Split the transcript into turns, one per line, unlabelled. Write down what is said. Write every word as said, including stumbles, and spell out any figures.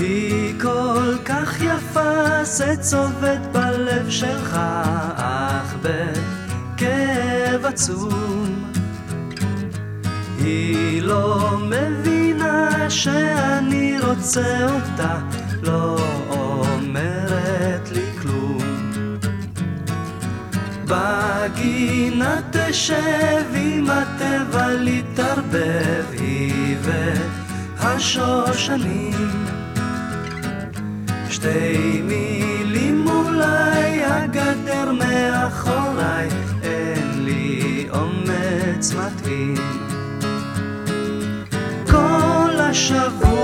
היא כל כך יפה, זה צובט בלב שלך, אך בכאב עצום. היא לא מבינה שאני רוצה אותה, לא אומרת לי כלום. בגינה תשב עם הטבע להתערבב, היא והשושנים. שתי מילים אולי, הגדר מאחוריי, אין לי אומץ מתאים. כל השבוע